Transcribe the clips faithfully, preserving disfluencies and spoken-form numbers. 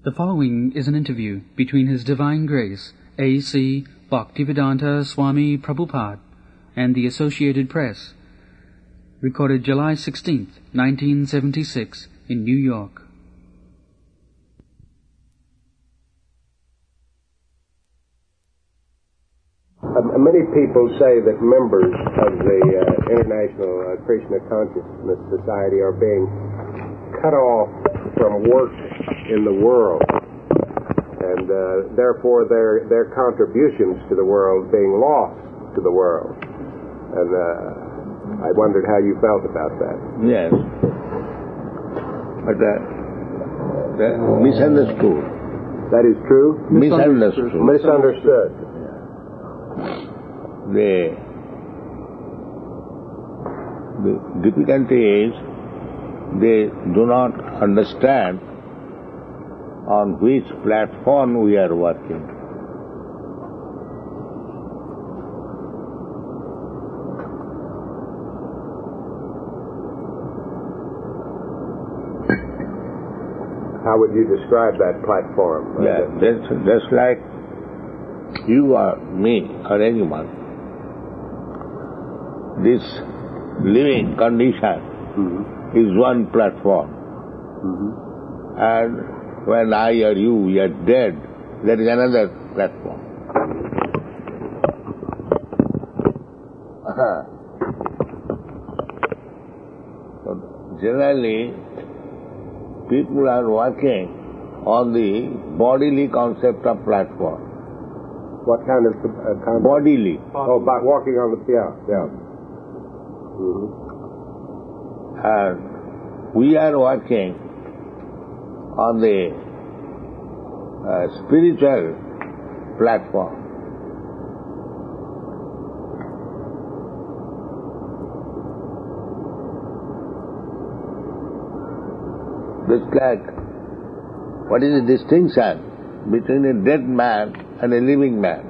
The following is an interview between His Divine Grace, A C Bhaktivedanta Swami Prabhupada, and the Associated Press, recorded July sixteenth, nineteen seventy-six, in New York. Uh, many people say that members of the uh, International uh, Krishna Consciousness Society are being cut off from work in the world, and uh, therefore their their contributions to the world being lost to the world. And uh, I wondered how you felt about that. Yes, but uh, that misunderstood. That is true? Misunderstood. Misunderstood. The, the difficulty is they do not understand on which platform we are working. How would you describe that platform? Yeah, that's, that's like you or me or anyone. This living condition mm-hmm. is one platform. Mm-hmm. And when I or you we are dead, there is another platform. Uh-huh. So generally, people are working on the bodily concept of platform. What kind of uh, concept? Bodily. Oh, by walking on the yeah, yeah. Mm-hmm. And we are working on the uh, spiritual platform. It's like, what is the distinction between a dead man and a living man?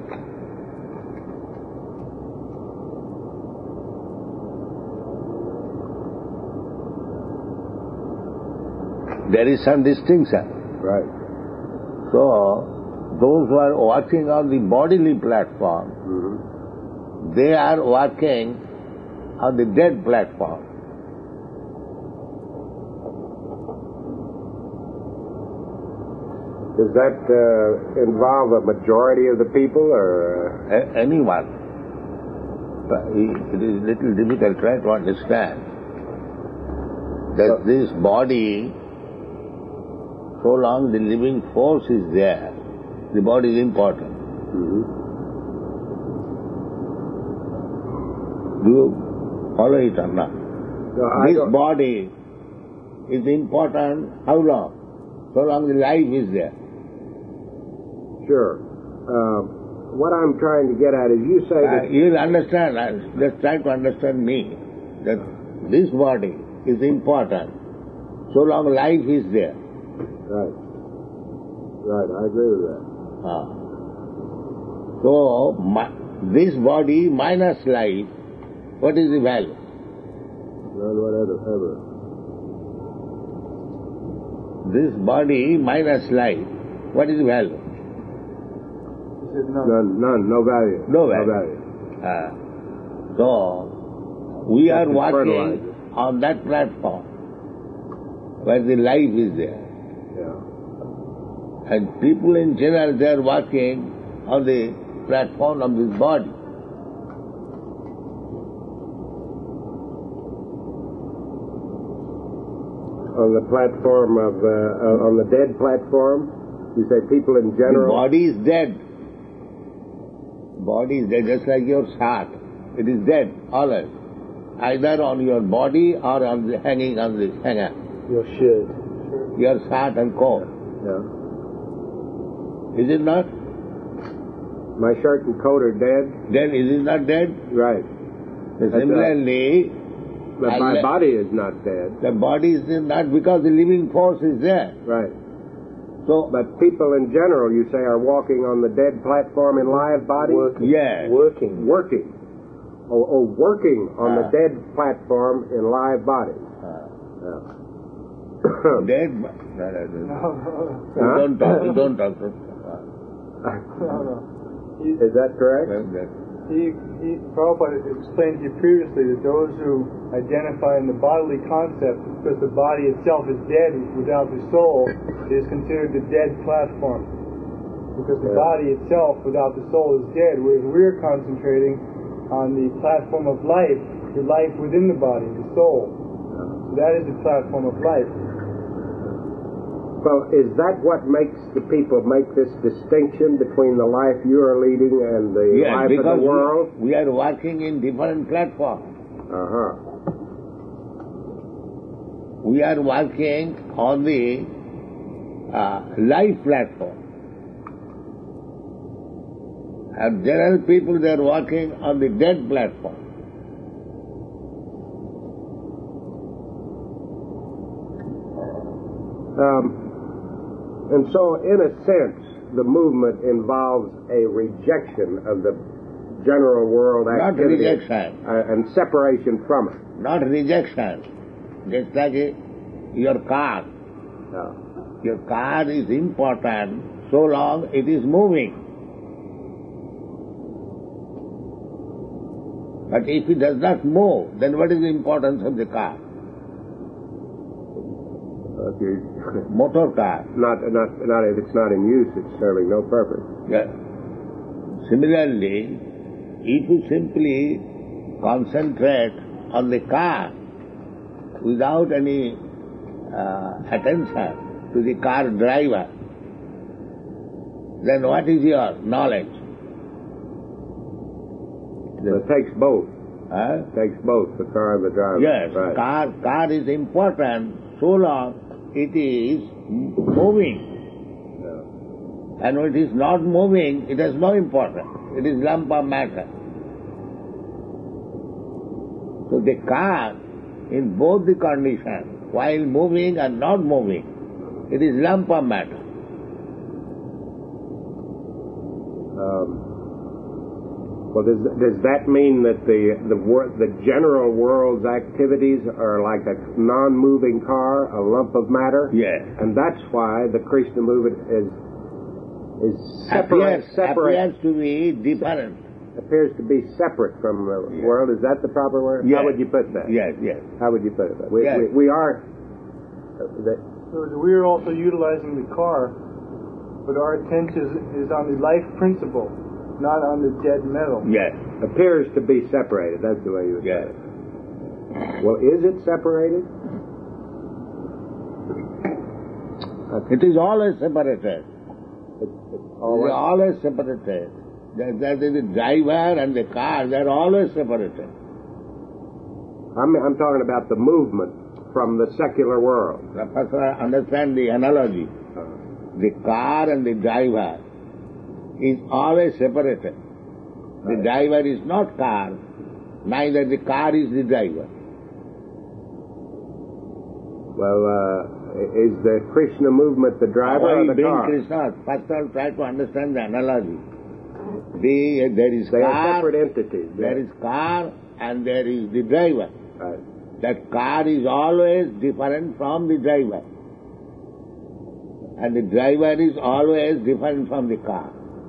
There is some distinction. Right. So, those who are working on the bodily platform, mm-hmm. they are working on the dead platform. Does that uh, involve a majority of the people, or uh... a- anyone? But it is a little difficult try to understand that so, this body, so long the living force is there, the body is important. Mm-hmm. Do you follow it or not? No, this body is important how long? So long the life is there. Sure. Uh, what I'm trying to get at is you say that... Uh, you'll understand, just try to understand me, that this body is important so long life is there. Right. Right, I agree with that. Ah. So, my, this body minus life, what is the value? None whatever. Ever. This body minus life, what is the value? None. None, none, no value. No value. No value. Ah. So, we are working on that platform where the life is there. Yeah. And people in general, they are working on the platform of this body. On the platform of, uh, uh, on the dead platform, you say people in general... The body is dead. Body is dead, just like your heart. It is dead, always. Either on your body or on the, hanging on the hanger. Your shirt. Your heart and coat. Yeah. Is it not? My shirt and coat are dead. Then is it not dead? Right. Similarly, but my body is not dead. The body is not, because the living force is there. Right. So, but people in general, you say, are walking on the dead platform in live bodies? Working. Yes. Working. Working. Oh, oh working on uh. the dead platform in live bodies. Uh. Yeah. dead. No, no, no. Huh? Don't talk. Don't talk. No, no. He, Is that correct? He, he, Prabhupada explained to you previously that those who identify in the bodily concept, because the body itself is dead without the soul, is considered the dead platform. Because the Yeah. body itself without the soul is dead, whereas we're concentrating on the platform of life, the life within the body, the soul. So that is the platform of life. Well, is that what makes the people make this distinction between the life you are leading and the Yes, life of because the world? we, we are working in different platforms. Uh-huh. We are working on the uh, life platform. And there are people that are working on the dead platform. Um, and so, in a sense, the movement involves a rejection of the general world Not activity rejection. uh, and separation from it. Not rejection. Just like a, your car. Uh, Your car is important so long it is moving. But if it does not move, then what is the importance of the car? okay. Motor car. Not, not, not if it's not in use, it's serving no purpose. Yeah. Similarly, if you simply concentrate on the car without any uh, attention to the car driver, then what is your knowledge? It takes both. Huh? It takes both, the car and the driver. Yes, Right. car, car is important so long it is moving. Yeah. And when it is not moving, it has no importance. It is lump of matter. So the car, in both the conditions, while moving and not moving, it is lump of matter. Um, well, does, does that mean that the the, wor- the general world's activities are like a non-moving car, a lump of matter? Yes. And that's why the Krishna movement is is separate, Appears, separate appears to be different. appears to be separate from the Yes. world. Is that the proper word? Yes. How would you put that? Yes, yes. How would you put it? We Yes. we, we are. Uh, the, So we are also utilizing the car, but our attention is, is on the life principle, not on the dead metal. Yes. appears to be separated. That's the way you would Yes. say it. Well, is it separated? It is always separated. It's, it's It is always, always separated. That, that is the driver and the car, they are always separated. I'm, I'm talking about the movement from the secular world. Now, first understand the analogy. The car and the driver is always separated. The Right. driver is not car, neither the car is the driver. Well, uh, is the Krishna movement the driver Why or the being car? Krishna? First of all, try to understand the analogy. The, there is They are car, separate entities. there yes. is car and there is the driver. Right. That car is always different from the driver. And the driver is always different from the car.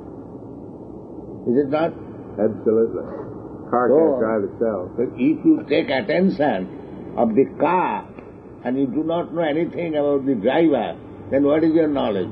Is it not? Absolutely. Car So- can't drive itself. So if you take attention of the car and you do not know anything about the driver, then what is your knowledge?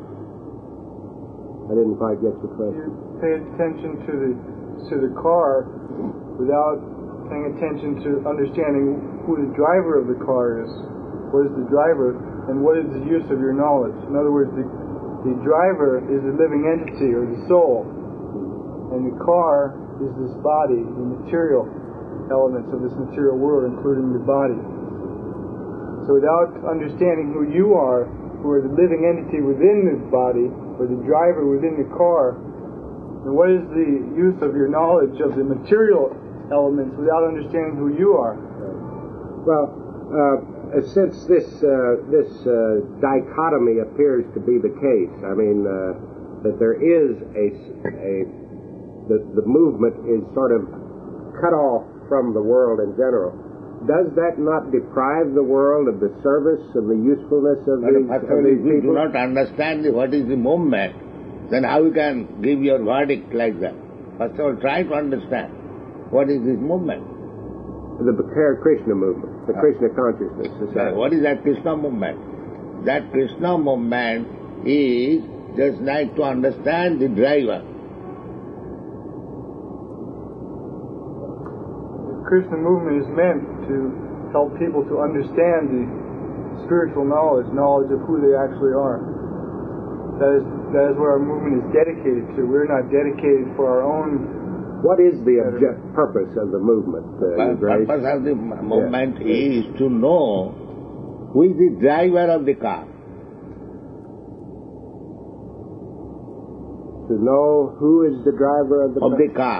I didn't quite get the question. You pay attention to the to the car without paying attention to understanding who the driver of the car is. What is the driver and what is the use of your knowledge? In other words, the, the driver is a living entity or the soul, and the car is this body, the material elements of this material world, including the body. So without understanding who you are, who are the living entity within this body, or the driver within the car, then what is the use of your knowledge of the material elements without understanding who you are? Well, uh, since this uh, this uh, dichotomy appears to be the case, I mean uh, that there is a a the, the movement is sort of cut off from the world in general. does that not deprive the world of the service and the usefulness of But these, first of of all, these if you do people? not understand the- what is the movement, then how you can give your verdict like that? First of all, try to understand what is this movement. The Hare Krishna movement, the Ah. Krishna Consciousness Society. What is that Krishna movement? That Krishna movement is just like to understand the driver. The Krishna movement is meant to help people to understand the spiritual knowledge, knowledge of who they actually are. That is, that is what our movement is dedicated to. We're not dedicated for our own. What is the object, purpose of the movement, uh, The Your Grace? purpose of the movement is to know who is the driver of the car. To know who is the driver of the Of car. the car.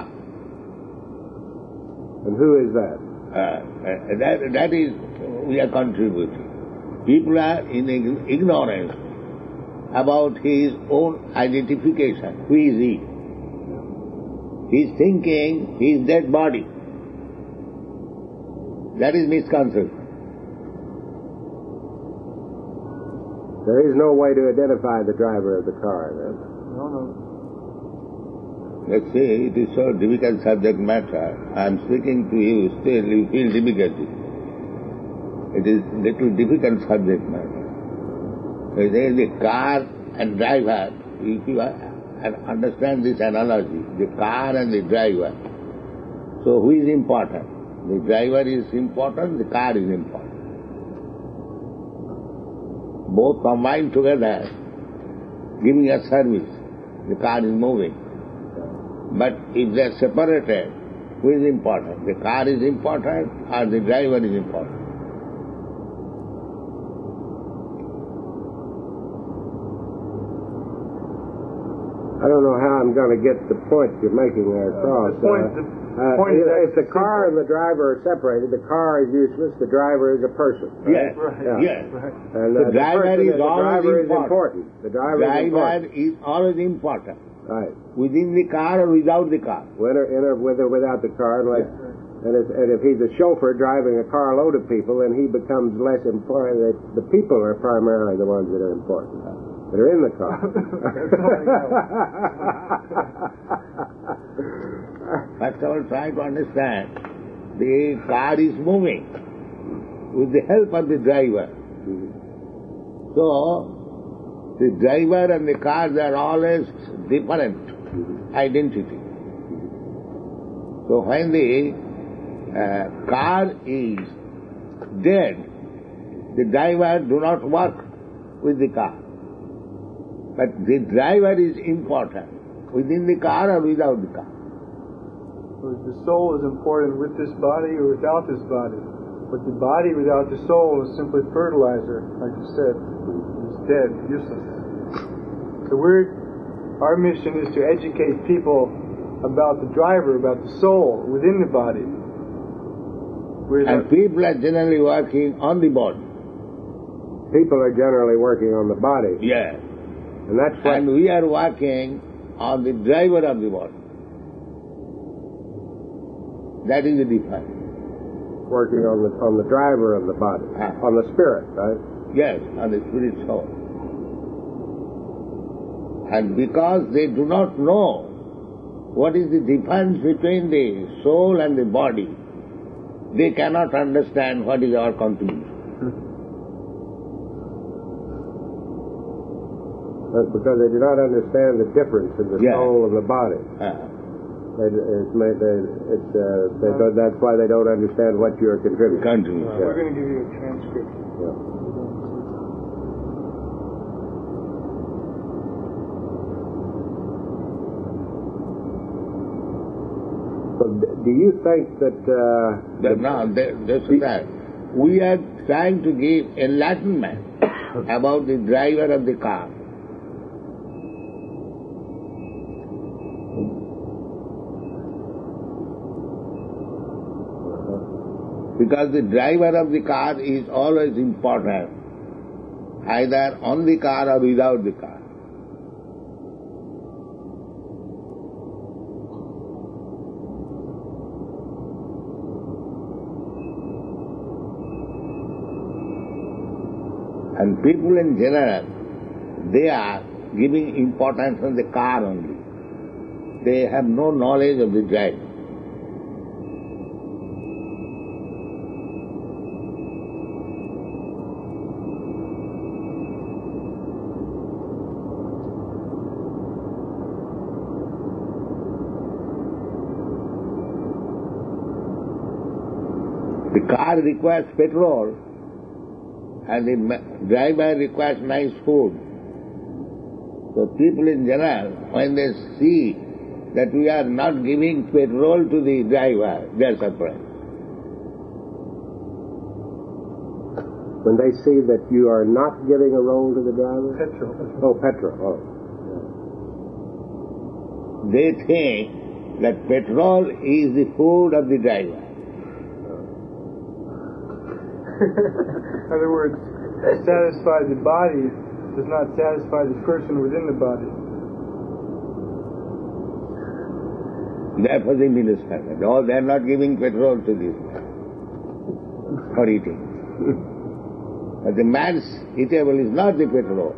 And who is that? Uh, uh, that, that is, we are contributing. People are in ig- ignorance about his own identification. Who is he? He is thinking he is dead body. That is misconception. There is no way to identify the driver of the car, then. No, no. Let's say it is so difficult subject matter. I am speaking to you, still you feel difficulty. It is little difficult subject matter. So there is a car and driver. If you are, understand this analogy, the car and the driver. So who is important? The driver is important, the car is important. Both combined together, giving a service. The car is moving. But if they are separated, who is important? The car is important or the driver is important? I don't know how I'm going to get the point you're making there across. The point- Uh, the uh, point is if the actually car simple. and the driver are separated, the car is useless, the driver is a person. Right? Yes, Right. Yeah. yes. Right. And The uh, driver person is the always driver is important. important. The driver, is Driver important. is always important. Right. Within the car or without the car. With or, in or with or without the car. And, like, and, if, and if he's a chauffeur driving a car load of people, then he becomes less important. The, the people are primarily the ones that are important, that are in the car. First of all, try to understand the car is moving with the help of the driver. So, the driver and the car, they are always different identity. So when the uh, car is dead, the driver do not work with the car. But the driver is important, within the car or without the car. The soul is important with this body or without this body. But the body without the soul is simply fertilizer, like you said. It's dead, useless. So we're, our mission is to educate people about the driver, about the soul within the body. Whereas And people are generally working on the body. People are generally working on the body. Yes. And that's what... And we are working on the driver of the body. That is the difference. working on the on the driver of the body, Ah. on the spirit, right? Yes, on the spirit soul. And because they do not know what is the difference between the soul and the body, they cannot understand what is our contribution. But because they do not understand the difference in the Yeah. soul and the body. Ah. They, it's, made- they, it's, uh, they don't, that's why they don't understand what you're contributing. Contribution. we're going to give you a transcript. Yeah. So d- do you think that uh, That now, that, that's that. We are trying to give enlightenment about the driver of the car. Because the driver of the car is always important, either on the car or without the car. And people in general, they are giving importance on the car only. They have no knowledge of the driver. The car requires petrol and the driver requires nice food. So people in general, when they see that we are not giving petrol to the driver, they are surprised. When they see that you are not giving a roll to the driver? Petrol. Oh, petrol. Oh. They think that petrol is the food of the driver. In other words, to satisfy the body does not satisfy the person within the body. Therefore they misunderstand. Oh, they are not giving petrol to this man for eating. But the man's eatable is not the petrol.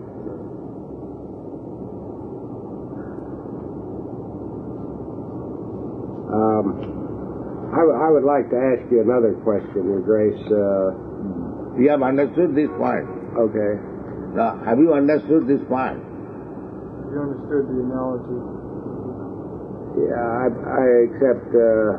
Um, I, w- I would like to ask you another question, Your Grace. Uh, You have understood this point. okay. Now, have you understood this point? You understood the analogy. Yeah, I, I accept. Uh,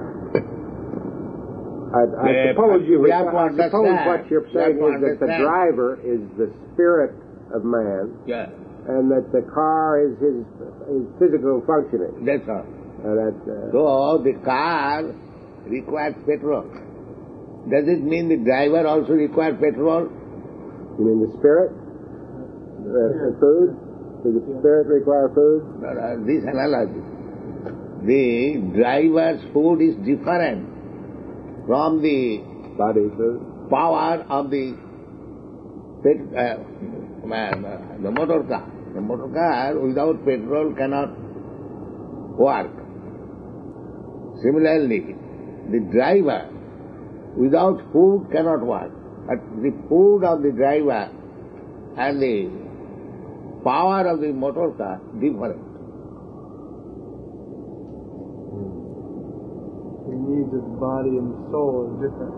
I, I Yeah, suppose you. we have to I suppose understand. what you're We saying have to is that the understand. driver is the spirit of man, Yeah, and that the car is his, his physical functioning. that's all. Uh, that, uh, So the car requires petrol. Does it mean the driver also requires petrol? you mean the spirit? Uh, the food? Does the spirit require food? No, no, this analogy. The driver's food is different from the Body food? power of the pet, uh, man, uh, the motor car. The motor car without petrol cannot work. Similarly, the driver without food cannot work. But the food of the driver and the power of the motor car different. The needs of the body and the soul are different.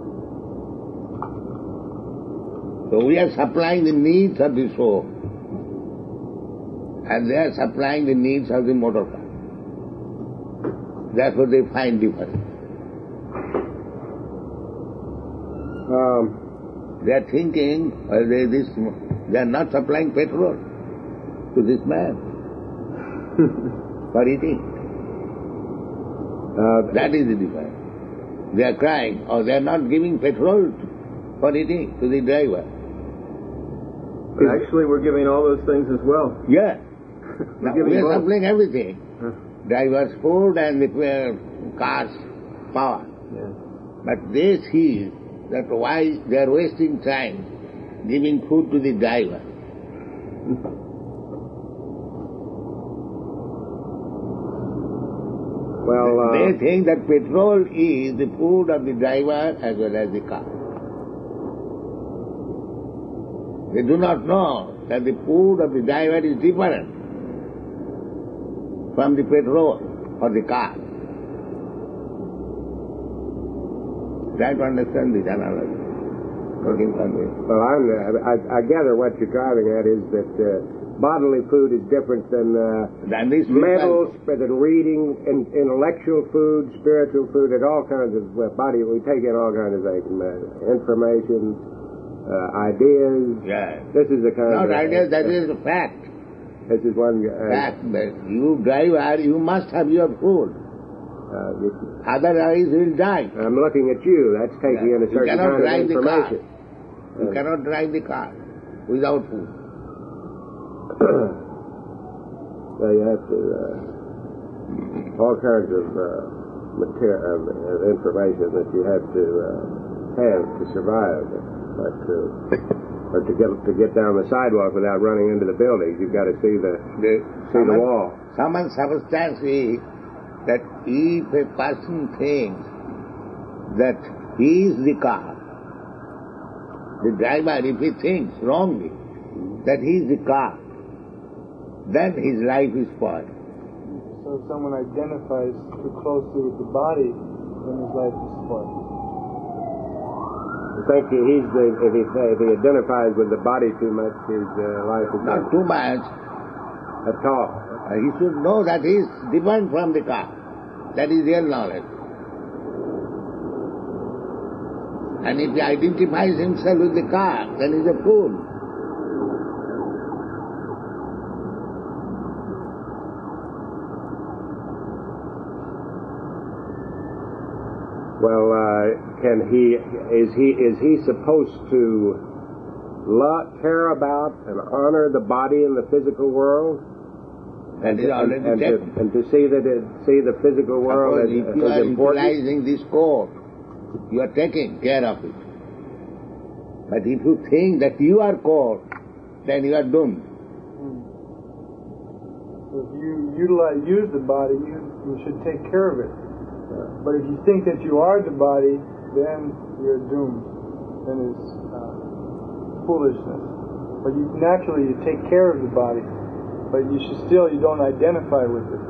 So we are supplying the needs of the soul, and they are supplying the needs of the motor car. That's what they find different. Um, They are thinking, well, they, this, they are not supplying petrol to this man for eating. uh, That is the difference. They are crying, or they are not giving petrol for eating to the driver. But actually, we're giving all those things as well. Yeah. Now, giving we are both. supplying everything. Huh. Driver's food and the uh, car's power. Yeah. But they see that why they are wasting time giving food to the driver. well, uh, They think that petrol is the food of the driver as well as the car. They do not know that the food of the driver is different from the petrol or the car. Try to understand this analogy. Working from this. well I'm, I, I gather what you're driving at is that uh, bodily food is different than uh, Then this mental, sp- than reading, in, intellectual food, spiritual food, and all kinds of well, body. We take in all kinds of things, uh, information, uh, ideas. Yeah. This is the kind Not of ideas, that is a fact. This is one. Uh, Fact that you driver, you must have your food. uh, this, Otherwise you will die. I'm looking at you. That's taking in a You certain cannot kind drive of the car. information. You cannot drive the car without food. So you have to uh, all kinds of uh, material, uh, of information that you have to uh, have to survive. But uh, or to get to get down the sidewalk without running into the buildings, you've got to see the The, see the wall. Common substance is that if a person thinks that he is the car, The driver, if he thinks wrongly that he is the car, then his life is spoiled. So if someone identifies too closely with the body, then his life is spoiled. I think he's the, if he if he identifies with the body too much, his uh, life is Not too much. At all. Uh, he should know that he is different from the car. That is real knowledge. And if he identifies himself with the car, then he is a fool. Well, uh, can he? Is he? Is he supposed to love, care about, and honor the body in the physical world? And, That is and, already and, to, taken. and to see that it, see the physical world as, Suppose if you as are important. utilizing this core, you are taking care of it. But if you think that you are core, then you are doomed. So if you utilize, use the body, you, you should take care of it. But if you think that you are the body, then you're doomed. Then it's uh, foolishness. But you naturally you take care of the body, but you should still you don't identify with it.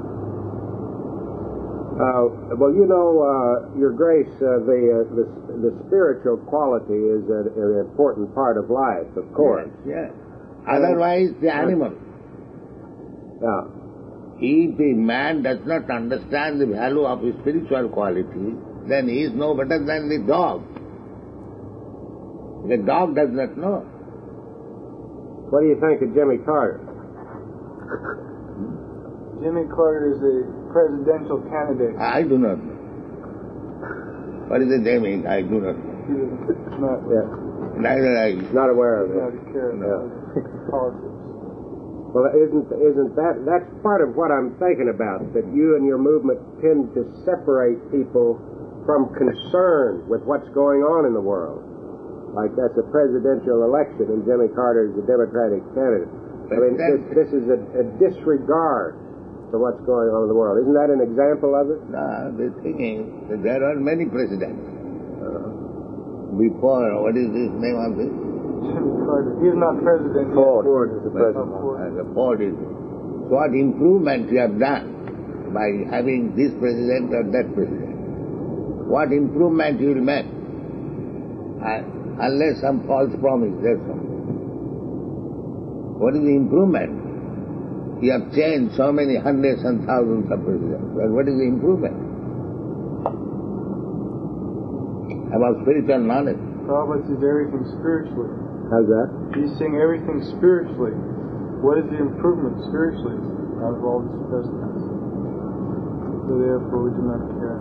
Uh, well, you know, uh, Your Grace, uh, the, uh, the the spiritual quality is a, an important part of life, of course. Yes, yes. Otherwise, the animal. Yeah. If the man does not understand the value of his spiritual quality, then he is no better than the dog. The dog does not know. What do you think of Jimmy Carter? Jimmy Carter is a presidential candidate. I do not know. What is the naming? I do not know. He is not, Yeah. Neither I. Not aware of not it. care about Yeah. politics. Well, isn't isn't that that's part of what I'm thinking about? That you and your movement tend to separate people from concern with what's going on in the world. Like that's a presidential election, and Jimmy Carter is a Democratic candidate. I mean, this, this is a, a disregard for what's going on in the world. Isn't that an example of it? No, the thing is that there are many presidents. Uh, Before, what is this name of this? Jimmy Carter. He is not president. Ford. Yet. Ford is the president. Oh, Ford. Uh, the Ford is. So what improvement you have done by having this president or that president? What improvement you will make? Uh, unless some false promise, that's all. What is the improvement? You have changed so many hundreds and thousands of presidents. But what is the improvement? About spiritual knowledge. Prabhupada sees everything spiritually. How's that? He's seeing everything spiritually. What is the improvement spiritually out of all these presidents? So therefore we do not care.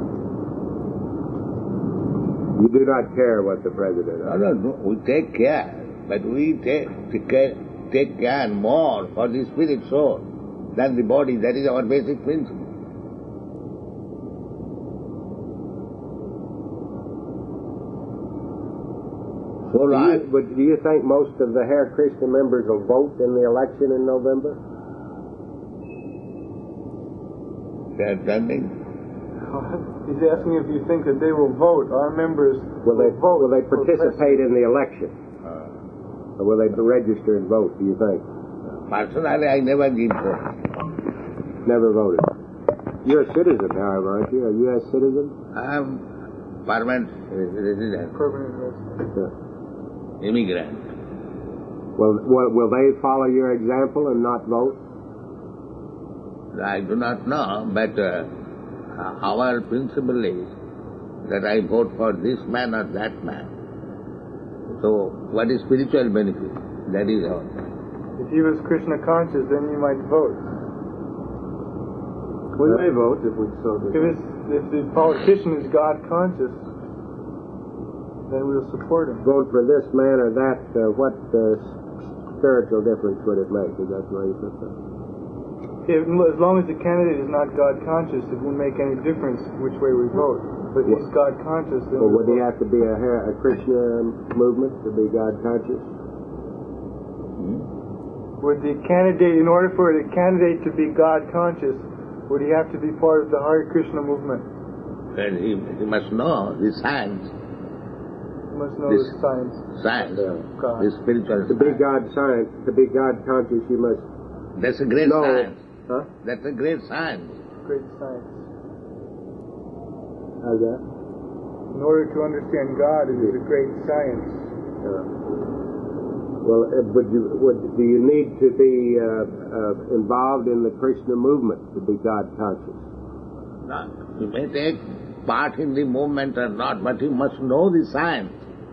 You do not care what the president No, does. no, no, we take care, but we take, take care, take care more for the spirit soul than the body. That is our basic principle. So Do long, you, but do you think most of the Hare Krishna members will vote in the election in November? they are turning. He's asking if you think that they will vote. Our members Will they vote. Will they for participate in the election, Uh, or will they register and vote? Do you think? personally, I never give vote. Never voted. You're a citizen, however, aren't you? A U S citizen? I am permanent resident, Permanent resident. Yeah. immigrant. Will, will Will they follow your example and not vote? I do not know, but uh, our principle is that I vote for this man or that man. So, what is spiritual benefit? That is all. If he was Krishna conscious, then you might vote. We may vote if we so If, desire. it's, if the politician is God conscious, then we'll support him. Vote for this man or that. Uh, what uh, spiritual difference would it make? Is that the way you put that? If, as long as the candidate is not God conscious, it won't make any difference which way we vote. But if he's God conscious, then Well, we'll would he vote. have to be a, Hare- a Krishna movement to be God conscious? Would the candidate, in order for the candidate to be God conscious, would he have to be part of the Hare Krishna movement? And he, he must know the science. must know this the science. science, Yeah. God. this spiritual To be science. God science, to be God conscious, you must That's a great know. science. Huh? That's a great science. Great science. How's that? In order to understand God, it is a great science. Uh, well, uh, but you, what, do you need to be uh, uh, involved in the Krishna movement to be God conscious? No, you may take part in the movement or not, but you must know the science.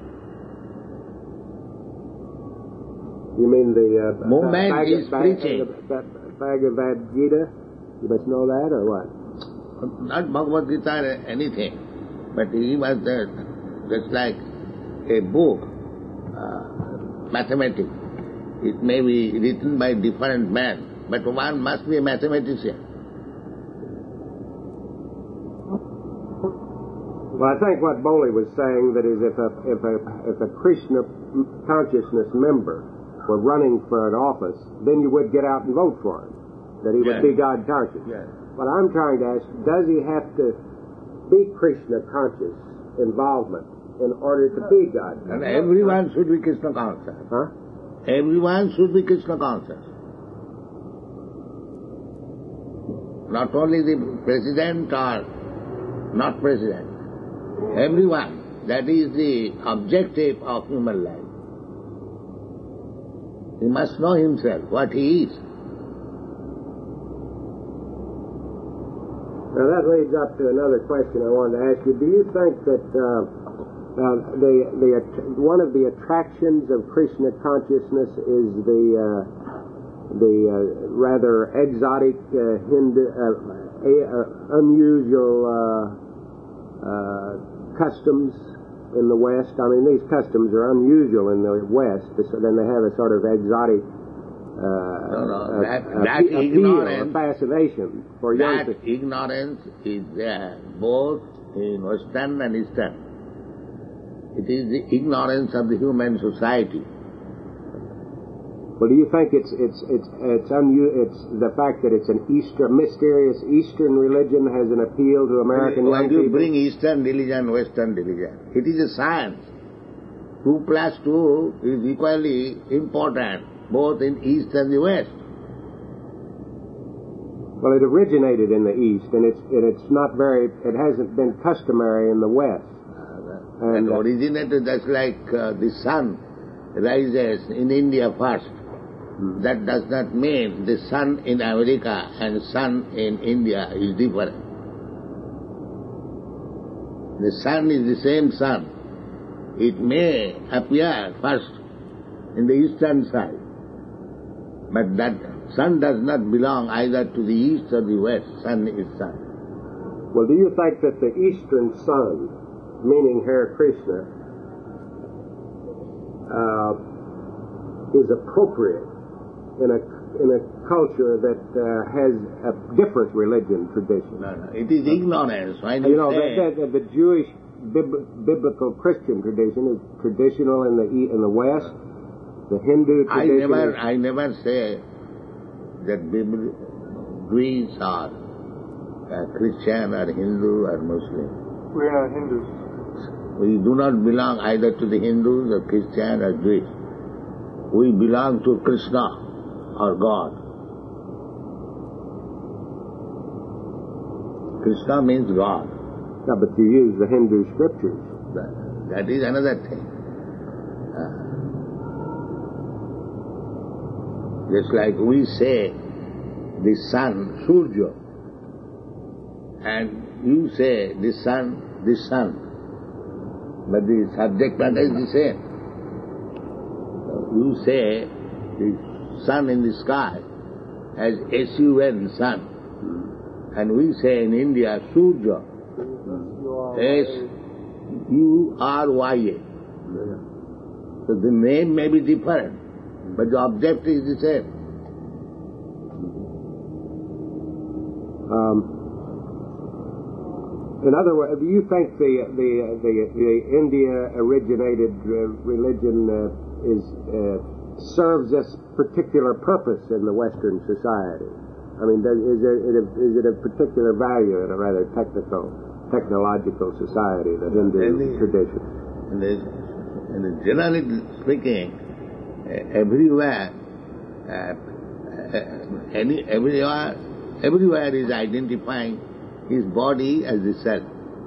You mean the uh, Movement Bhagavad- is Bhagavad- preaching. Bhagavad Bhagavad Gita? You must know that, or what? Not Bhagavad Gita or anything, but he was uh, just like a book, uh, mathematics. It may be written by different men, but one must be a mathematician. Well, I think what Boli was saying that is if a if a if a Krishna consciousness member were running for an office, then you would get out and vote for him. That he Yes. would be God conscious. Yes. What I'm trying to ask, does he have to be Krishna conscious involvement in order to be God And conscious? everyone should be Krishna conscious. Huh? Everyone should be Krishna conscious. Not only the president or not president. Everyone. That is the objective of human life. He must know himself, what he is. Now that leads up to another question I wanted to ask you. Do you think that uh, uh, the the att- one of the attractions of Krishna consciousness is the uh, the uh, rather exotic, uh, Hindu, uh, a- uh, unusual uh, uh, customs in the West? I mean, these customs are unusual in the West, so then they have a sort of exotic uh, No, no, uh, that- uh, that appeal or ignorance- fascination for young That people. ignorance is there both in Western and Eastern. It is the ignorance of the human society. Well, do you think it's it's it's it's unu- it's the fact that it's an Eastern mysterious Eastern religion has an appeal to American When young you people? bring Eastern religion, Western religion, it is a science. Two plus two is equally important, both in East and the West. Well, it originated in the East, and it's and it's not very. It hasn't been customary in the West. And And uh, originated just like uh, the sun rises in India first. That does not mean the sun in America and sun in India is different. The sun is the same sun. It may appear first in the eastern side, but that sun does not belong either to the east or the west. Sun is sun. well, do you think that the Eastern sun, meaning Hare Krishna, uh, is appropriate in a in a culture that uh, has a different religion tradition? No, no, it is ignorance. When you, You know, say, the, the, the Jewish bib- biblical Christian tradition is traditional in the E- in the West. The Hindu I tradition never, is, I never say that Bibli- Greeks are uh, Christian or Hindu or Muslim. We're not Hindus. We do not belong either to the Hindus or Christian or Jewish. We belong to Krishna or God. Krishna means God. yeah, but you use the Hindu scriptures. That, that is another thing. Uh, just like we say the sun, Surya, and you say the sun, the sun. But the subject matter is the same. You say the sun in the sky as S U N, sun. And we say in India, Surya, S U R Y A. So the name may be different, but the object is the same. Um, in other words, do you think the the the, the India originated uh, religion uh, is uh, serves this particular purpose in the Western society? I mean, does, is there is it, is it a particular value in a rather technical, technological society, the Hindu Any- tradition? And the And generally speaking, uh, everywhere, uh, uh, any, everywhere, everywhere is identifying his body as the self.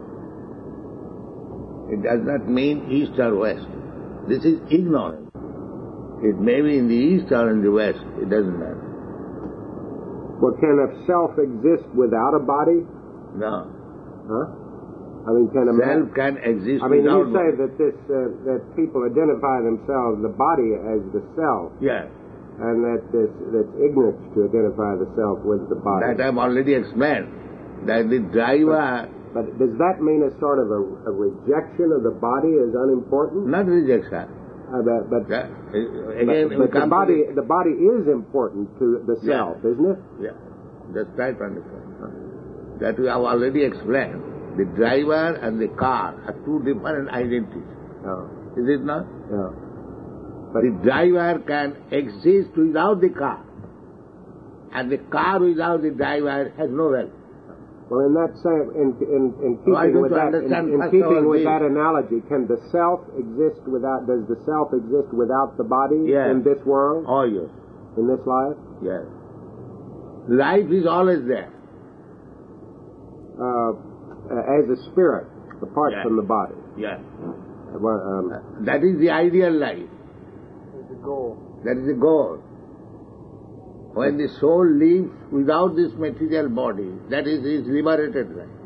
It does not mean east or west. This is ignorance. It may be in the east or in the west. It doesn't matter. Well, can a self exist without a body? No. Huh? I mean, can a Self man... can exist I mean, without you say body. that this uh, that people identify themselves, the body, as the self, Yes. and that this that's ignorance to identify the self with the body. That I've already explained. That the driver... But does that mean a sort of a, a rejection of the body as unimportant? Not rejection. Uh, but but, That, again, but, but the come to body the body is important to the Yeah. self, isn't it? Yeah, that's right, understand. That we have already explained. The driver and the car are two different identities. Oh, Is it not? yeah. But The driver can exist without the car, and the car without the driver has no value. well, in that same in in, in Oh, I keeping don't with that in, understand in first keeping of all with this. that analogy, can the self exist without? Does the self exist without the body Yes. in this world, Oh, yes, in this life? yes. Life is always there. Uh, uh, as a spirit, apart Yes. from the body. Yes. Uh, well, um, That is the ideal life. It's a goal. That is the goal. When the soul lives without this material body, that is his liberated life.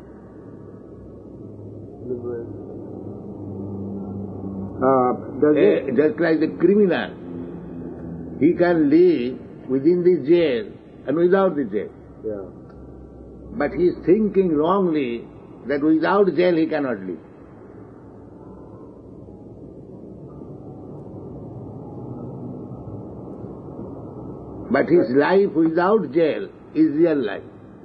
uh, does Eh, it? just like the criminal, he can live within the jail and without the jail. Yeah. But he is thinking wrongly that without jail he cannot live. But his life without jail is real life.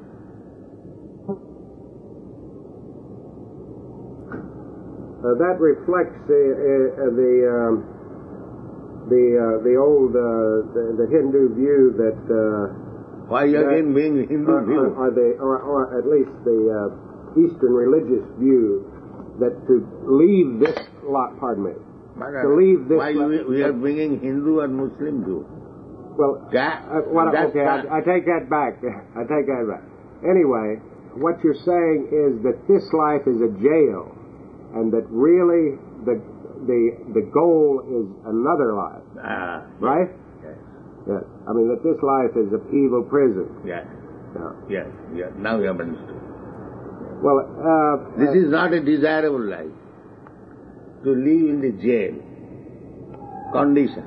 Uh, that reflects the uh, the um, the uh, the old uh, the, the Hindu view that uh, Why again being Hindu or, view? or, or the or, or at least the uh, Eastern religious view that to leave this lot. Pardon me. To leave this. Why we, we are bringing Hindu and Muslim view? Well, That, uh, what, that's okay, that- I, I take that back. I take that back. Anyway, what you're saying is that this life is a jail, and that really the the the goal is another life, Ah, right? Yes, Yes. I mean that this life is an evil prison. yes, Yeah. yes, yes. Now you have understood. Well, uh, This uh, is not a desirable life. To live in the jail condition.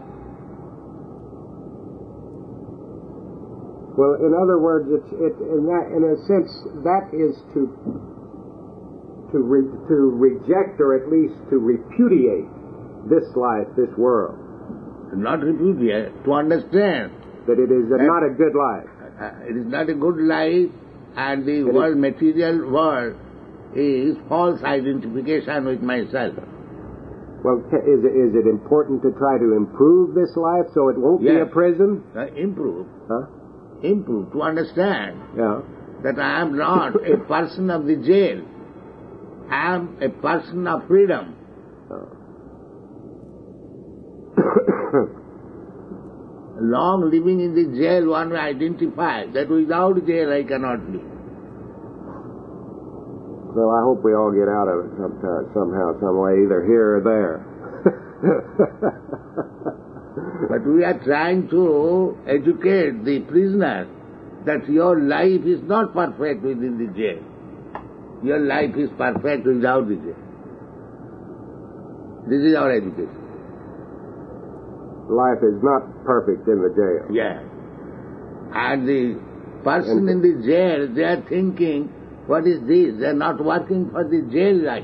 well, in other words, it's it in that in a sense that is to to re, to reject or at least to repudiate this life, this world, Not repudiate, to understand. that it is a, That- not a good life. Uh, it is not a good life, and the It world, is- material world, is false identification with myself. Well, ca- is it, is it important to try to improve this life so it won't be a Yes. prison? Uh, improve, Huh? improve, to understand Yeah. that I am not a person of the jail. I am a person of freedom. Long living in the jail, one may identify that without jail I cannot live. Well, I hope we all get out of it sometime, somehow, some way, either here or there. But we are trying to educate the prisoner that your life is not perfect within the jail. Your life is perfect without the jail. This is our education. Life is not perfect in the jail. Yeah. And the person in the jail, they are thinking, what is this? They are not working for the jail life.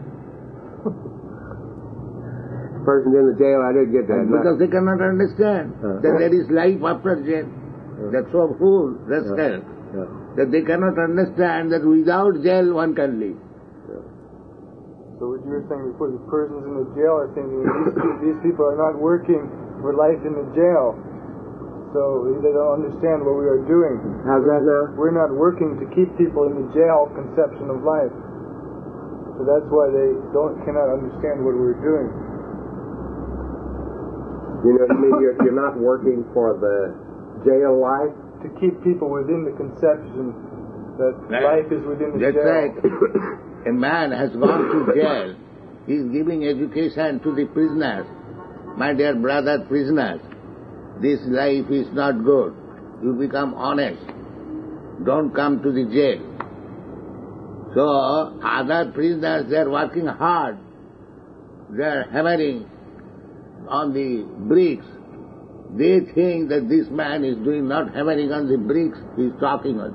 Person in the jail, I didn't get that. Because they cannot understand Uh. that there is life after jail. That's so fool, that's Yeah. hell. Yeah. That they cannot understand that without jail one can live. So what you were saying before, the persons in the jail are thinking these, pe- these people are not working for life in the jail, so they don't understand what we are doing. How's that now? We're not working to keep people in the jail conception of life. So that's why they don't cannot understand what we're doing. You know, you mean you're, you're not working for the jail life? To keep people within the conception that Right. life is within the Just jail. like a man has gone to jail, he is giving education to the prisoners. My dear brother prisoners, this life is not good. You become honest. Don't come to the jail. So other prisoners, they are working hard. They are hammering on the bricks. They think that this man is doing not hammering on the bricks, he is talking on.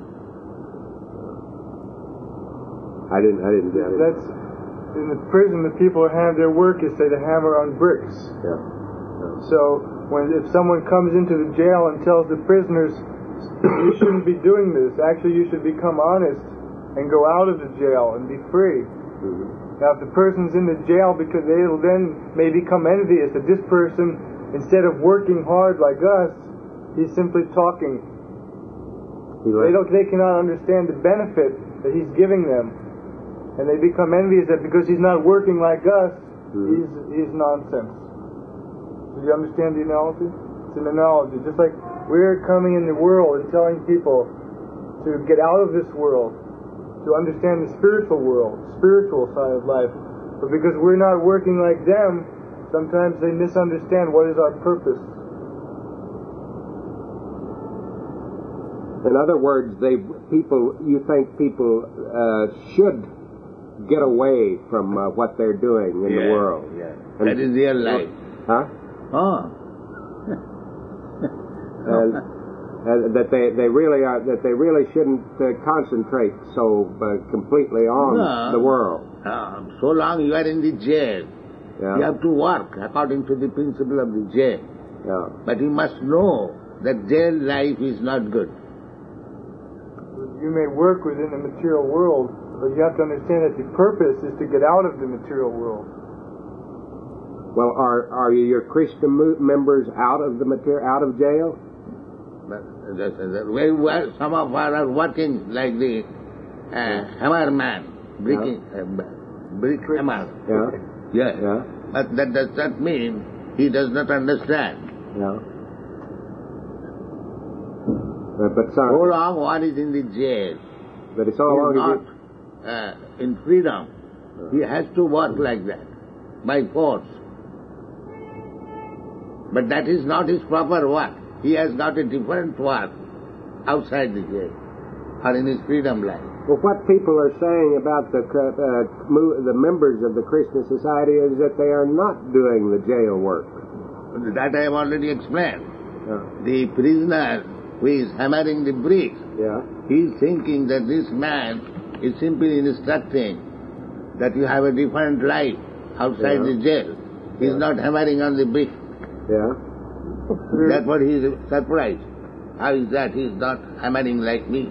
I didn't. I didn't get it. That's in the prison. The people who have their work is say to hammer on bricks. Yeah. So when if someone comes into the jail and tells the prisoners, you shouldn't be doing this. Actually, you should become honest and go out of the jail and be free. Mm-hmm. Now, if the person's in the jail, because they'll then may become envious that this person, instead of working hard like us, he's simply talking. He They left. don't. They cannot understand the benefit that he's giving them, and they become envious that because he's not working like us, Mhm. he's he's nonsense. Do you understand the analogy? It's an analogy, just like we're coming in the world and telling people to get out of this world, to understand the spiritual world, spiritual side of life. But because we're not working like them, sometimes they misunderstand what is our purpose. In other words, they people. You think people uh, should get away from uh, what they're doing in Yeah, the world? Yeah. And- That is real life. Huh? Oh. And, uh, that they, they really are. That they really shouldn't uh, concentrate so uh, completely on No. the world. Uh, so long you are in the jail, Yeah. you have to work according to the principle of the jail. Yeah. But you must know that jail life is not good. You may work within the material world, but you have to understand that the purpose is to get out of the material world. Well, are are you your Christian mo- members out of the mater- out of jail? But that- that- we were- some of us are working like the uh, hammer man, bricking, uh, brick hammer. Yeah. Yeah. Yeah. But that does not mean he does not understand. Yeah. Uh, but So some, long one is in the jail, but it's all he long is as not you, uh, in freedom. He has to work like that, by force. But that is not his proper work. He has got a different work outside the jail, or in his freedom life. well, what people are saying about the uh, mo- the members of the Christian Society is that they are not doing the jail work. That I have already explained. Yeah. The prisoner who is hammering the bricks, Yeah. he is thinking that this man is simply instructing that you have a different life outside Yeah. the jail. He is Yeah. not hammering on the brick. Yeah. That's what he is surprised. How is that he is not hammering like me?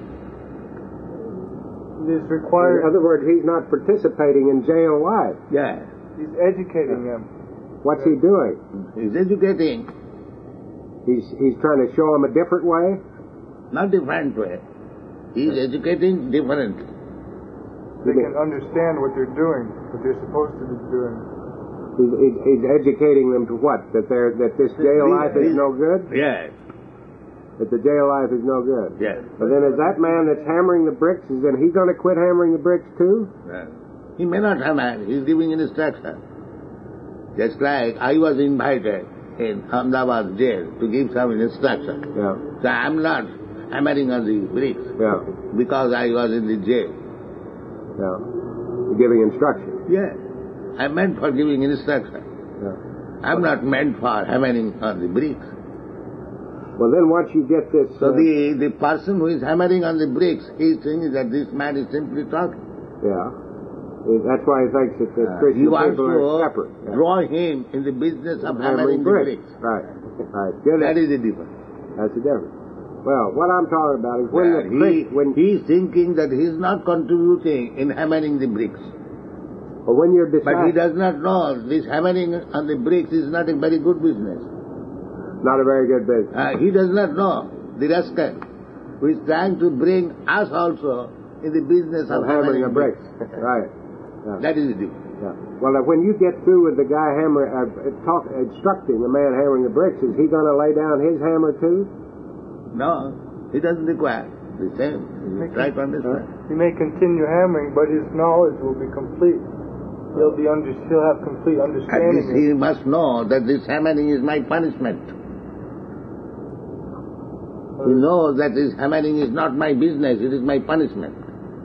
It is In required. other words, he's not participating in jail life. Yeah. He's educating them. What's he doing? He is educating, He's he's trying to show them a different way. not different way. He is educating differently. They can understand what they're doing, what they're supposed to be doing. He's, he's, he's educating them to what? That they're that this jail life is no good. Yes. That the jail life is no good. Yes. But then is that man that's hammering the bricks, is then he going to quit hammering the bricks too? Yes. He may not hammer. He is giving instruction. Just like I was invited in Ahmedabad jail to give some instruction. Yeah. So I am not hammering on the bricks Yeah. because I was in the jail. Yeah. You're giving instruction. Yes. I am meant for giving instruction. Yeah. I am not meant for hammering on the bricks. Well, then once you get this, So uh, the, the person who is hammering on the bricks, he is thinking that this man is simply talking. yeah, that's why he thinks that the Uh, Christian he wants people are to separate. Yeah. draw him in the business of hammering the bricks. Right. Right. Good. That is the difference. That's the difference. Well, what I'm talking about is when Yeah, the he, Chris- when he is thinking that he is not contributing in hammering the bricks. or when you're But he deciding, does not know this hammering on the bricks is not a very good business. not a very good business. Uh, he does not know the rascal who is trying to bring us also in the business of, Of hammering the bricks. bricks. Right. Yeah. That is the difference. Yeah. Well, uh, when you get through with the guy hammer, uh, talk, instructing the man hammering the bricks, is he going to lay down his hammer too? No, he doesn't require the same. He try to understand. He may continue hammering, but his knowledge will be complete. He'll be under, he'll have complete At understanding. least he must know that this hammering is my punishment. He knows that this hammering is not my business, it is my punishment.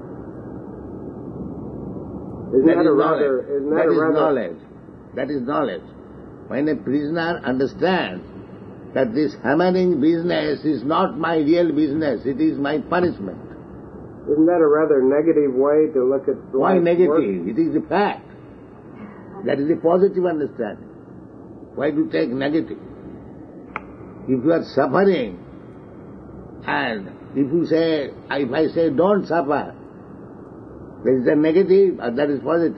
Isn't That that, is a rather? knowledge. Isn't that, That a is rather? knowledge. That is knowledge. When a prisoner understands that this hammering business is not my real business, it is my punishment. Isn't that a rather negative way to look at Why life's negative? work? It is a fact. That is a positive understanding. Why do you take negative? If you are suffering, and if you say, if I say don't suffer, that is a negative or that is positive?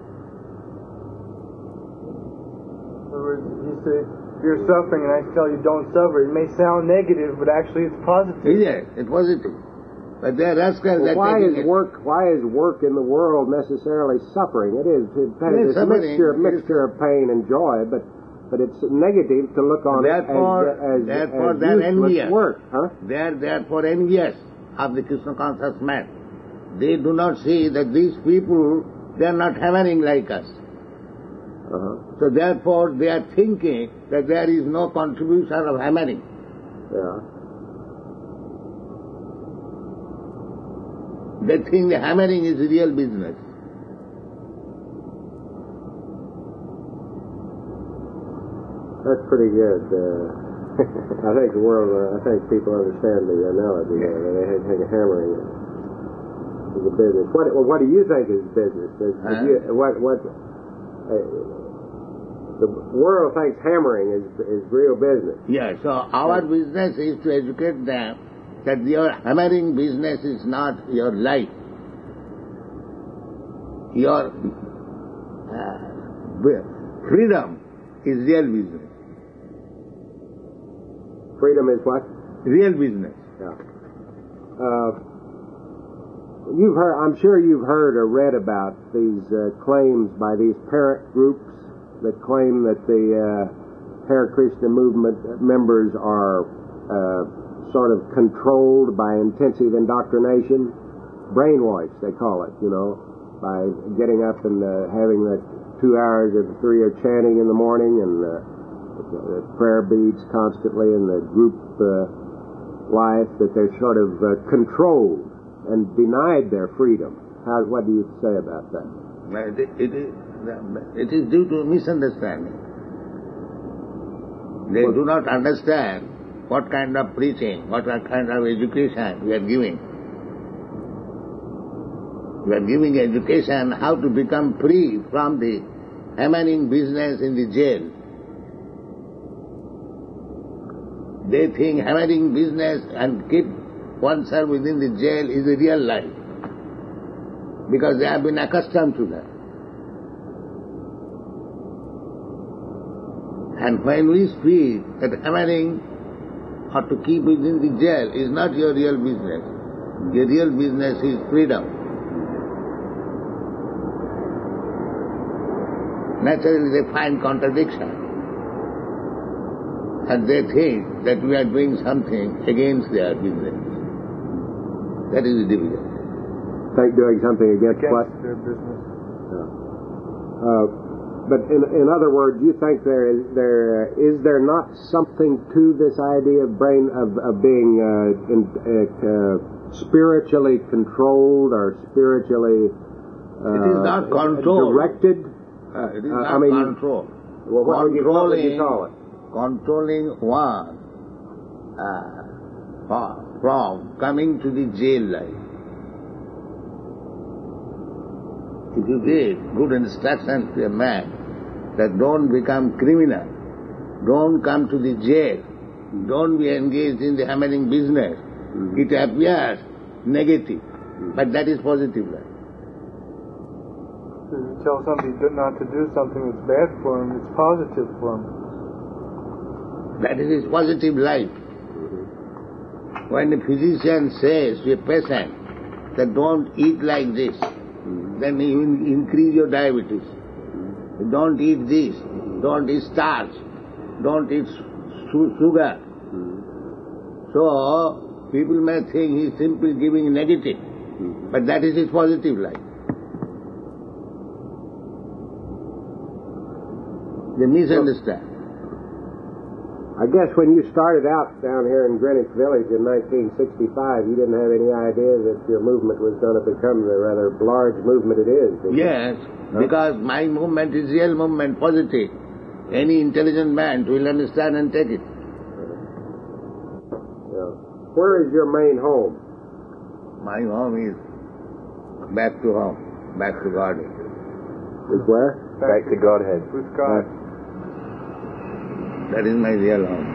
In other words, you say, if you're suffering and I tell you don't suffer, it may sound negative, but actually it's positive. Yes, it's positive. But they are rascals Well, that why taking is it. work? Why is work in the world necessarily suffering? It is. It has Yes, this suffering. mixture, mixture of pain and joy, but but it's negative to look on Therefore- it as, as, therefore as they are useless envious. work, huh? They are therefore envious of the Krishna conscious man. They do not see that these people, they are not hammering like us. Uh-huh. So therefore they are thinking that there is no contribution of hammering. Yeah. They think the hammering is real business. That's pretty good. Uh, I think the world, uh, I think people understand the analogy there. That they think hammering is a business. What, well, what do you think is business? Is, is Huh? you, what, what, uh, the world thinks hammering is is real business. Yeah, so our business is to educate them that your hammering business is not your life. Your uh, freedom is real business. Freedom is what? Real business. Yeah. Uh, you've heard, I'm sure you've heard or read about these uh, claims by these parent groups that claim that the uh, Hare Krishna movement members are uh, sort of controlled by intensive indoctrination, brainwashed they call it, you know, by getting up and uh, having the two hours or three of chanting in the morning and uh, the prayer beads constantly in the group uh, life, that they're sort of uh, controlled and denied their freedom. How, what do you say about that? It, it, is, it is due to misunderstanding. They do not understand what kind of preaching, what kind of education we are giving. We are giving education how to become free from the hammering business in the jail. They think hammering business and keep oneself within the jail is a real life, because they have been accustomed to that. And when we speak that hammering or to keep within the jail is not your real business, your real business is freedom. Naturally they find contradiction. And they think that we are doing something against their business. That is the difficulty. Think doing something against, Against what? their business. Yeah. Uh, but in, in other words, you think there is there is there not something to this idea of brain of, of being uh, in, uh, uh, spiritually controlled or spiritually uh, It is not controlled. directed? Uh, it is Uh, not I mean, control. Well, what would you, what would you Controlling- call it? Controlling one uh, from- from coming to the jail life. If you give good instructions to a man that don't become criminal, don't come to the jail, don't be engaged in the hammering business, Mm-hmm. it appears negative, but that is positive life. If you tell somebody do- not to do something that's bad for him, it's positive for him. That is his positive life. When a physician says to a patient that don't eat like this, then he will increase your diabetes. Don't eat this, don't eat starch, don't eat su- sugar. Mm. So, people may think he's simply giving negative, mm. but that is his positive life. They misunderstand. I guess when you started out down here in Greenwich Village in nineteen sixty-five, you didn't have any idea that your movement was going to become the rather large movement it is. Yes, huh? Because my movement is real movement, positive. Any intelligent man will understand and take it. Yeah. Where is your main home? My home is back to home, back to Godhead. Is where? Back, back to Godhead. With God. Uh, That is my real home.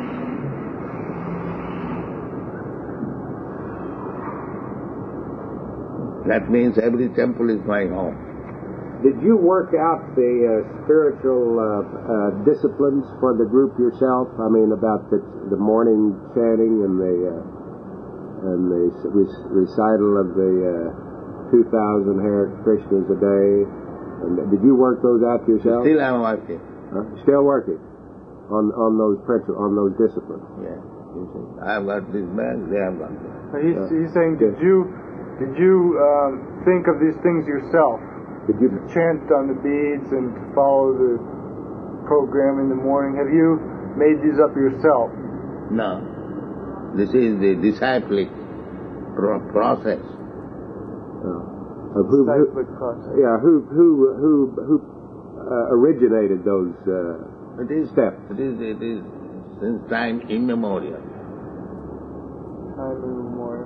That means every temple is my home. Did you work out the uh, spiritual uh, uh, disciplines for the group yourself? I mean, about the the morning chanting and the uh, and the re- recital of the uh, two thousand Hare Krishnas a day. And did you work those out yourself? Still I'm working. Huh? Still working on on those principles, on those disciplines. Yeah. I've got this bag. They have got this. He's, Uh, he's saying, did you did you um, think of these things yourself? Did you? To chant on the beads and to follow the program in the morning. Have you made these up yourself? No. This is the disciplic pro- process. Uh, of who, who, Disciplic process. yeah, who who who who uh, originated those uh, It is steps? It is. It is since time immemorial. Time immemorial.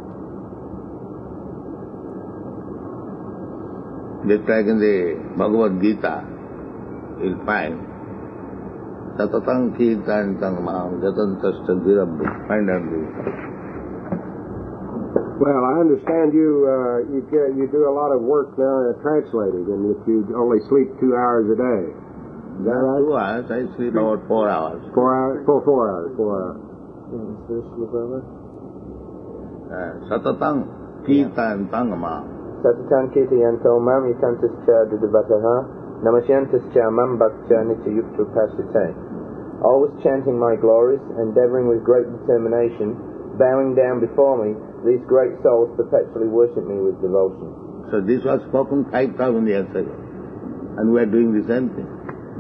Just like in the Bhagavad Gita, you'll find Satatang Kirtantang Maham Jatantasta Virabhu. Find out this. Well, I understand you uh, you get, you do a lot of work now uh, translating, and that you only sleep two hours a day. Is that right? Two hours. I sleep about four hours. Four hours? Four, four hours. Four hours. Uh, Satatang Kirtantang Maham. Satatan Kirtayanto Mam Yatantascha Dudavataha Namasyantascha Mam Bhaktya Nityayukta Pasate. Always chanting my glories, endeavouring with great determination, bowing down before me, these great souls perpetually worship me with devotion. So this was spoken five thousand years ago. And we are doing the same thing.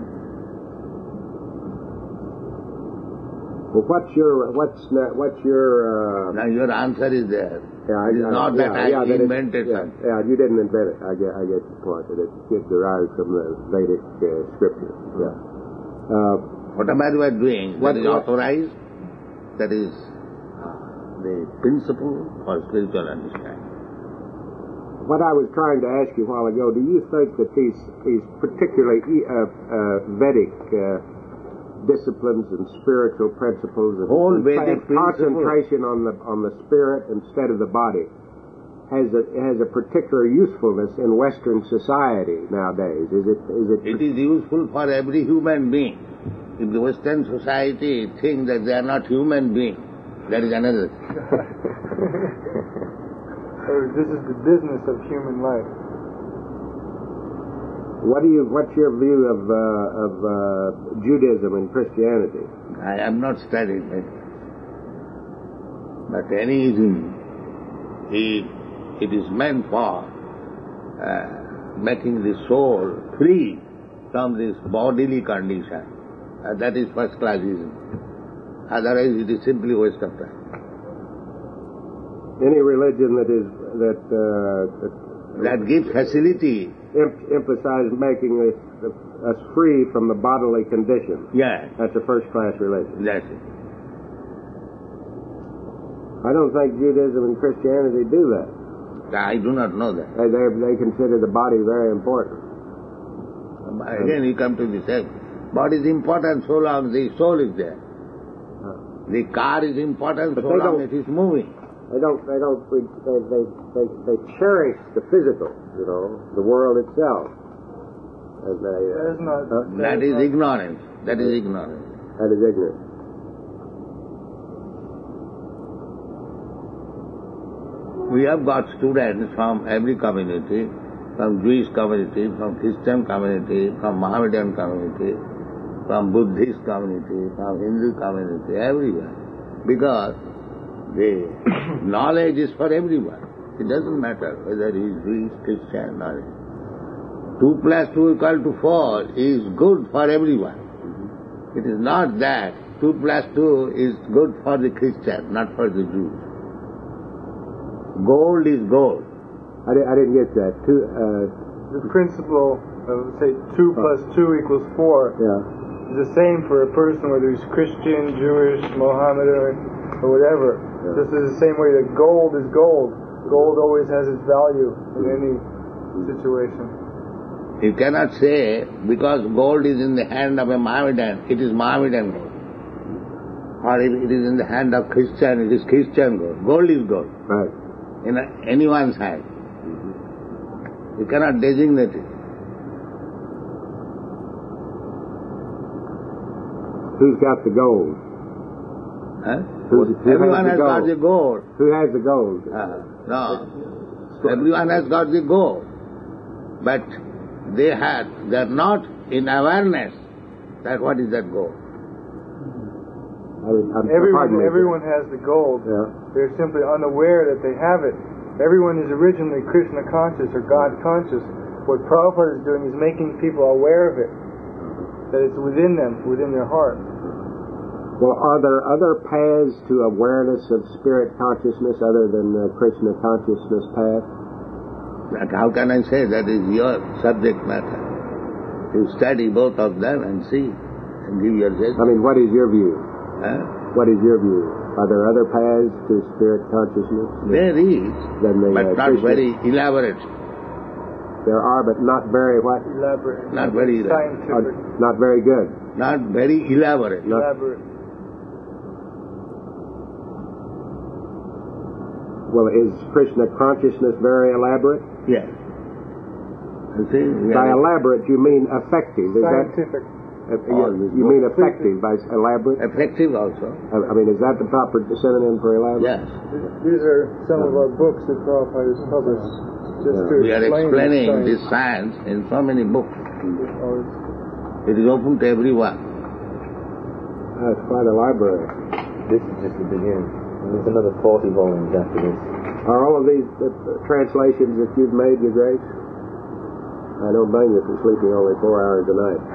Well, what's your what's na- what's your? Uh, Now your answer is there. yeah, I, It is I, not yeah, that I yeah, that it- invented yeah, something. yeah, you didn't invent it. I get I get the point that it's it's derived from the Vedic uh, scripture. Yeah. Uh, Whatever you are doing, What- that is what- authorized, that is the principle for spiritual understanding. What I was trying to ask you a while ago, do you think that these these particularly uh, uh, Vedic uh, disciplines and spiritual principles and, Whole and Vedic concentration on the on the spirit instead of the body has a has a particular usefulness in Western society nowadays? Is it is it? It is useful for every human being. If the Western society thinks that they are not human beings, that is another thing. Or this is the business of human life. What do you? What's your view of uh, of uh, Judaism and Christianity? I am not studying it. But anything, it, it is meant for uh, making the soul free from this bodily condition. Uh, that is first classism. Otherwise it is simply waste of time. Any religion that is that uh, that, That gives facility. em- emphasize making us, us free from the bodily condition. Yeah, That's a first-class religion. that's it. I don't think Judaism and Christianity do that. I do not know that. They they, they consider the body very important. Again you come to the same. Body is important so long the soul is there. The car is important But so they long don't- it is moving. They don't they don't they they, they, they, they cherish the physical, you know, the world itself. And they, uh, That is not. huh? That is not- ignorance. That is ignorance. That is ignorant. We have got students from every community from Jewish community, from Christian community, from Mohammedan community, from Buddhist community, from Hindu community, everywhere. Because the knowledge is for everyone. It doesn't matter whether he is Jewish, Christian, or two plus two equal to four is good for everyone. It is not that two plus two is good for the Christian, not for the Jew. Gold is gold. I, di- I didn't get that. Two, uh, The principle of, say, two plus two equals four yeah. is the same for a person, whether he's Christian, Jewish, Mohammedan, or whatever. Yeah. Just in the same way that gold is gold. Gold always has its value in any situation. You cannot say, because gold is in the hand of a Mohammedan, it is Mohammedan gold. Or if it is in the hand of Christian, it is Christian gold. Gold is gold. Right. In a, anyone's hand. You cannot designate it. Who's got the gold? Huh? Who, who Everyone has has the got gold? the gold. Who has the gold? Uh, no. Everyone has got the gold. But they had, they are not in awareness that what is that gold. I mean, I'm, Everyone, pardon me. everyone has the gold. Yeah. They're simply unaware that they have it. Everyone is originally Krishna conscious or God conscious. What Prabhupada is doing is making people aware of it, that it's within them, within their heart. Well, are there other paths to awareness of spirit consciousness other than the Krishna consciousness path? Like how can I say that is your subject matter? You study both of them and see and give your I judgment. mean, what is your view? Huh? What is your view? Are there other paths to spirit consciousness? There is, Than the, but uh, not Krishna- very elaborate. There are, but not very what? Elaborate. Not very elaborate. Uh, Scientific. not very good. Not very elaborate. Not- Elaborate. Well, is Krishna consciousness very elaborate? Yes. You see, we By are elaborate, you mean effective. Is that, Scientific. uh, you, you mean effective by elaborate? effective also. I, I mean, is that the proper synonym for elaborate? Yes. These are some of our books that Prabhupada has published. Just to We are explain explaining this this science in so many books. science. It is open to everyone. That's quite a library. This is just the beginning. There's another forty volumes after this. Are all of these uh, translations that you've made, Your Grace? I don't blame you for sleeping only four hours a night.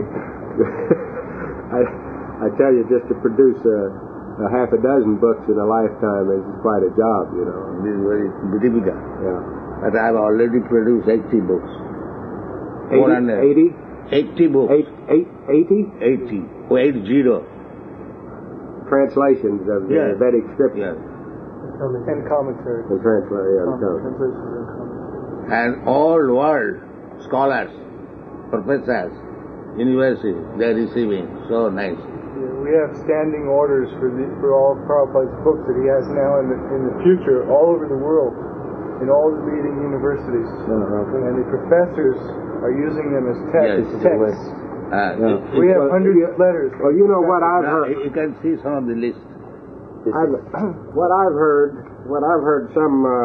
I, I tell you, just to produce a, a half a dozen books in a lifetime is quite a job, you know. It is very difficult. Yeah. But I have already produced eighty books. eighty? eighty? eighty books. Eight, eight, eighty? eighty. Oh, eight zero. Translations of the Yes. Vedic scripture. Yes. And commentary. The translation, yeah, the comment. Translations and commentary. And all world scholars, professors, universities, they are receiving so nice. Yeah, we have standing orders for the, for all of Prabhupada's books that he has now in the, in the future all over the world, in all the leading universities. Uh-huh. And the professors are using them as text, Yes. texts. Uh, Yeah. it- We it- have hundreds of letters. Well, you know what I've now, heard. you can see some of the list. I've, what I've heard, what I've heard some uh,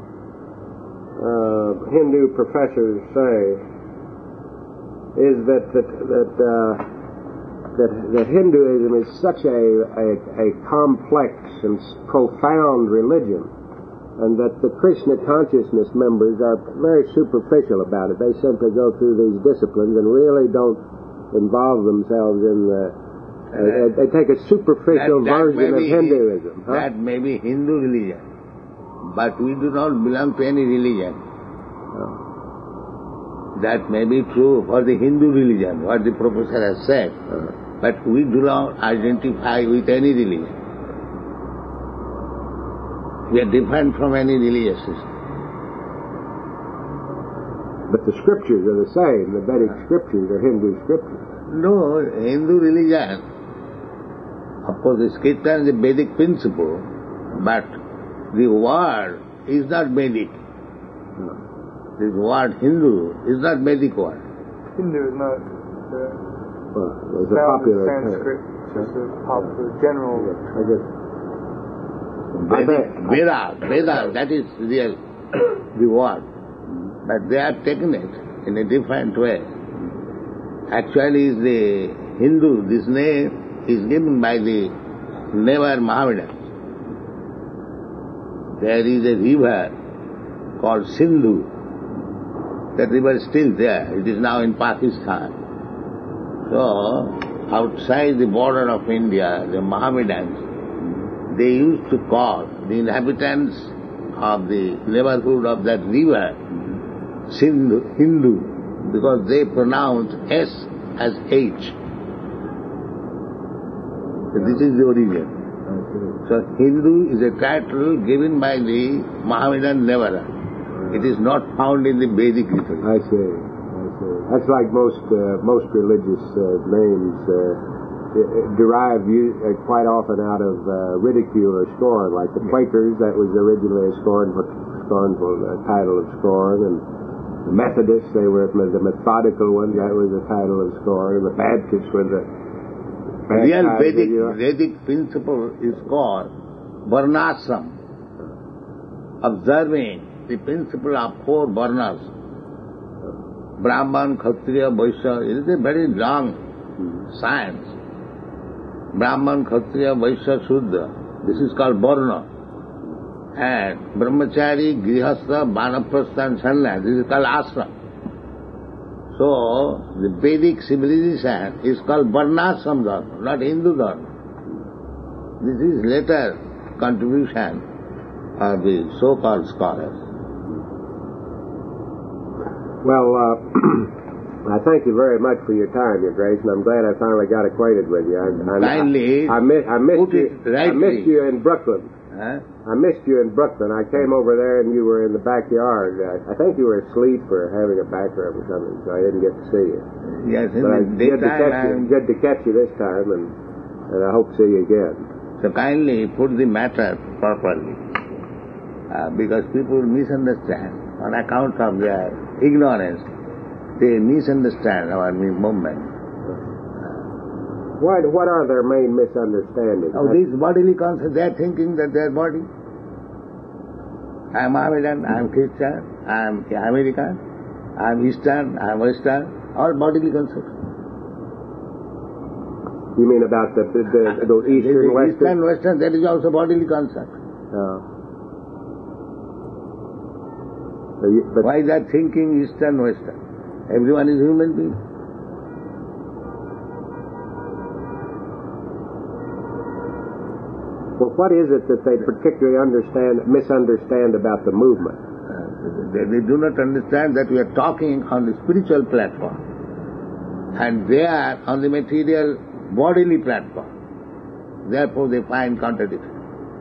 uh, Hindu professors say is that that that, uh, that that Hinduism is such a, a a complex and profound religion, and that the Krishna consciousness members are very superficial about it. They simply go through these disciplines and really don't involve themselves in the. Uh, they take a superficial That- that version may of be- Hinduism. Huh? That may be Hindu religion, but we do not belong to any religion. That may be true for the Hindu religion, what the professor has said, Uh, but we do not identify with any religion. We are different from any religious system. but the scriptures are the same. The Vedic scriptures are Hindu scriptures. No, Hindu religion, of course, the scripture is a Vedic principle, but the word is not Vedic. This word Hindu is not Vedic word. Hindu is not uh, Well, it's a found in popular Sanskrit. It's just a popular, general. I guess. I Vedic, bet. Veda, Veda, that is real, the word. but they have taken it in a different way. Actually, the Hindu, this name is given by the never Mohammedans. There is a river called Sindhu. That river is still there. It is now in Pakistan. So, outside the border of India, the Mohammedans, they used to call the inhabitants of the neighborhood of that river Sindhu, Hindu, because they pronounce S as H. So this is the origin. So Hindu is a title given by the Mohammedan Nevara. It is not found in the Vedic literature. I see. I see. That's like most uh, most religious uh, names uh, derive you, uh, quite often out of uh, ridicule or scorn. Like the Quakers, that was originally a scornful, scornful uh, title of scorn, and the Methodists, they were the methodical ones. That was a title of scorn, and the Baptists were the The real Vedic, Vedic principle is called Varnasam, observing the principle of four Varnas, Brahman, Kshatriya, Vaishya. It is a very long science. Brahman, Kshatriya, Vaishya, Shudra. This is called Varna. And Brahmachari, Grihastha, Vanaprastha and Sannyas. This is called Ashram. So, the Vedic civilization is called Varnasam Dharma, not Hindu Dharma. This is later contribution of the so-called scholars. Well, uh, I thank you very much for your time, Your Grace, and I'm glad I finally got acquainted with you. I, I, Kindly I, I, miss, I missed you. I missed you in Brooklyn. Huh? I missed you in Brooklyn. I came over there and you were in the backyard. I, I think you were asleep or having a back rub or something, so I didn't get to see you. Yes, in but the good to catch you. I'm... Good to catch you this time, and, and I hope to see you again. So kindly put the matter properly, uh, because people misunderstand on account of their ignorance. They misunderstand our movement. What, what are their main misunderstandings? Now, these bodily concepts, they are thinking that they are body. I am Mohammedan, I am Christian, I am American, I am Eastern, I am Western, all bodily concepts. You mean about the, the, the, the Eastern, Western? Eastern, Western, that is also bodily concept. Oh. So you, but why that thinking Eastern, Western? Everyone is human being. Well, what is it that they particularly understand, misunderstand about the movement? Uh, they, they do not understand that we are talking on the spiritual platform, and they are on the material, bodily platform. Therefore, they find contradiction.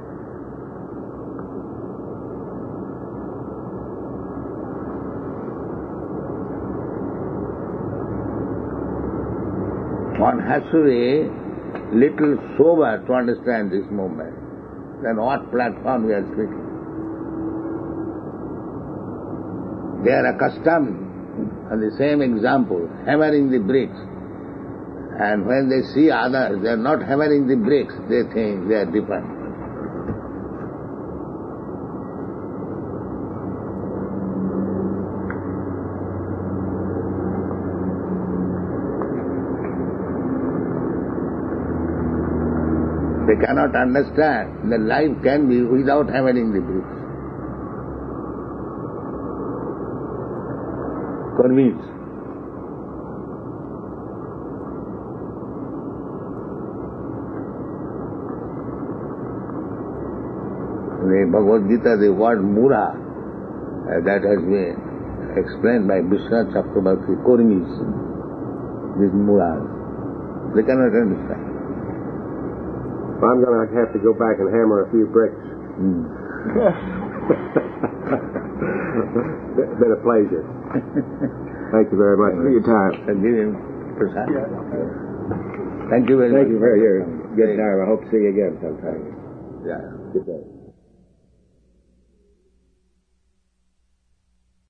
One has to be little sober to understand this movement. Then what platform we are speaking? They are accustomed, on the same example, hammering the bricks. And when they see others, they are not hammering the bricks, they think they are different. They cannot understand that life can be without hammering the bricks. Convince. The Bhagavad Gita, the word mura, uh, that has been explained by Vishwanath Chakrabarti, Kormis, these muras, they cannot understand. Well, I'm going to have to go back and hammer a few bricks. Mm. It's been a pleasure. Thank you very much for your time. Thank you, Prasad. Thank you very Thank much. you for your good time. I hope to see you again sometime. Yeah. Good day.